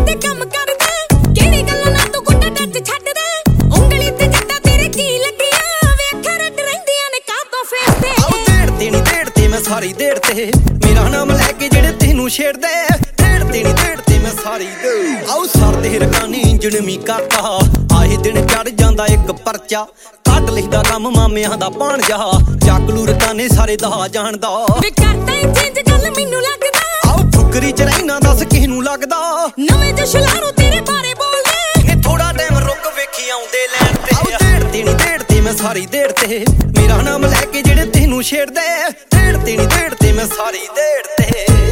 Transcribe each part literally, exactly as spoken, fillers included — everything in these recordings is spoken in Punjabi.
के कम कर दे केड़ी गल्लां ना तू गुंडा टच छड्ड दे उंगली ते जट्टा तेरे की लगियां वेख रट रहिंदियां ने कातों फेस ते आओ देड़ तेनी देड़ ते मैं सारी देड़ ते मेरा नाम लैके जेड़े तेनू छेड़दे देड़ तेनी देड़ ते मैं सारी दे आओ सर दे रकानी इंजन मी करता आए दिन चढ़ जांदा एक परचा ਕੱਢ ਲਿਖਦਾ ਕੰਮ ਮਾਮਿਆਂ ਦਾ ਭਾਣਜਾ ਚੱਕਲੂ ਰਕਾਨੇ ਸਾਰੇ ਦਾ ਜਾਣਦਾ ਵੇ ਕਰਦਾ ਈ ਚੇਂਜ ਗੱਲ ਮੈਨੂੰ ਲੱਗਦਾ ਆਓ ਫੁਕਰੀ ਚ ਰਹਿਣਾ ਦੱਸ ਕਿਸ ਨੂੰ ਲੱਗਦਾ ਨਵੇਂ ਜੋ ਸ਼ਲਾਰੂ ਤੇਰੇ ਬਾਰੇ ਬੋਲਦੇ ਨੀ ਥੋੜਾ ਟਾਈਮ ਰੁਕ ਵੇਖੀ ਆਉਂਦੇ ਲੈਣ ਤੇ ਆਓ ਦੇੜ ਤੇਨੀ ਦੇੜ ਤੇ ਮੈਂ ਸਾਰੀ ਦੇੜ ਤੇ ਮੇਰਾ ਨਾਮ ਲੈ ਕੇ ਜਿਹੜੇ ਤੈਨੂੰ ਛੇੜਦੇ ਦੇੜ ਤੇਨੀ ਦੇੜ ਤੇ ਮੈਂ ਸਾਰੀ ਦੇੜ ਤੇ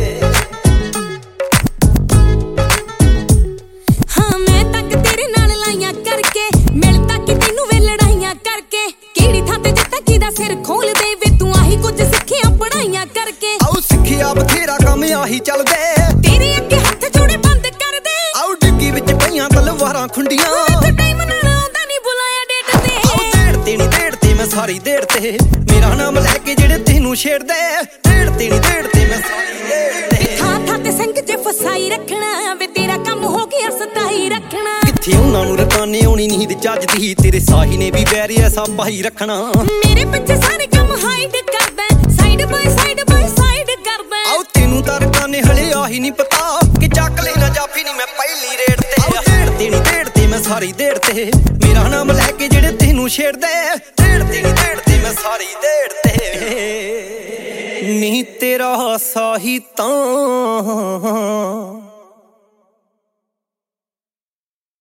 ਹਾਂ ਮੈਂ ਤੱਕ ਤੇਰੇ ਨਾਲ ਲਾਈਆਂ ਕਰਕੇ ਮਿਲ ਤੱਕ ਤੈਨੂੰ ਵੇ ਲੜਾਈਆਂ ਕਰਕੇ ਕਿਹੜੀ ਥਾਂ ਤੇ ਜੱਟਾ ਕਿਹਦਾ ਸਿਰ ਖੋਲ ਦੇ ਵੇ ਤੂੰ ਆਹੀ ਕੁਝ ਸਿੱਖਿਆ ਪੜਾਈਆਂ ਕਰਕੇ ਆਓ ਸਿੱਖਿਆ ਬਥੇਰਾ ਕੰਮ ਆਹੀ ਚੱਲਦੇ ਤੇਰੇ ਅੱਗੇ ਹੱਥ ਜੋੜੇ ਬੰਦ ਕਰ ਦੇ ਆਓ ਡਿੱਗੀ ਵਿੱਚ ਪਈਆਂ ਤਲਵਾਰਾਂ ਖੁੰਡੀਆਂ ਟਾਈਮ ਨਾਲ ਆਉਂਦਾ ਨਹੀਂ ਬੁਲਾਇਆ ਡੇਟ ਤੇ ਆਓ ਦੇੜ ਤੇਨੀ ਦੇੜ ਤੇ ਮੈਂ ਸਾਰੀ ਦੇੜ ਤੇ ਮੇਰਾ ਨਾਮ ਲੈ ਕੇ ਜਿਹੜੇ ਤੈਨੂੰ ਛੇੜਦੇ ਦੇੜ ਤੇਨੀ ਦੇੜ ਤੇ ਮੈਂ ਸਾਰੀ ਦੇੜ ਤੇ ਥਾਂ ਥਾਂ ਤੇ ਸਿੰਘ ਚ ਫਸਾਈ ਰੱਖਣਾ ਵੇ ਤੇਰਾ ਕੰਮ ਹੋ ਗਿਆ ਸਤਾਈ ਰੱਖਣਾ ਕਿੱਥੇ ਉਹਨਾਂ ਨੂੰ ਰਕਾਨੇ ਆਉਣੀ ਨੀਂਦ ਚੱਜਦੀ ਤੇਰੇ ਸਾਹੀ ਨੇ ਵੀ ਬੈਰੀ ਐਸਾ ਪਾਈ ਰੱਖਣਾ ਮੇਰੇ ਪਿੱਛੇ ਸਾਰੇ ਕੰਮ ਹਾਈਡ ਕਰਦਾ side by side by side ਕਰਦਾ ਆਓ ਤੈਨੂੰ ਤਾਂ ਰਕਾਨੇ ਹਲੇ ਆਹੀ ਨਹੀਂ ਪਤਾ ਕਿ ਚੱਕ ਲੈ ਨਾ ਜਾਫੀ ਨਹੀਂ ਮੈਂ ਪਹਿਲੀ ਰੇਡ ਤੇ ਆਓ ਦੇੜ ਤੇਨੀ ਦੇੜ ਤੇ ਮੈਂ ਸਾਰੀ ਦੇੜ ਤੇ ਮੇਰਾ ਨਾਮ ਲੈ ਕੇ ਜਿਹੜੇ ਤੈਨੂੰ ਛੇੜਦੇ ਦੇੜ ਤੇਨੀ ਦੇੜ ਤੇ ਮੈਂ ਸਾਰੀ ਦੇੜ ਤੇ ਨੀ ਤੇਰਾ ਸਾਹੀ ਤਾਂ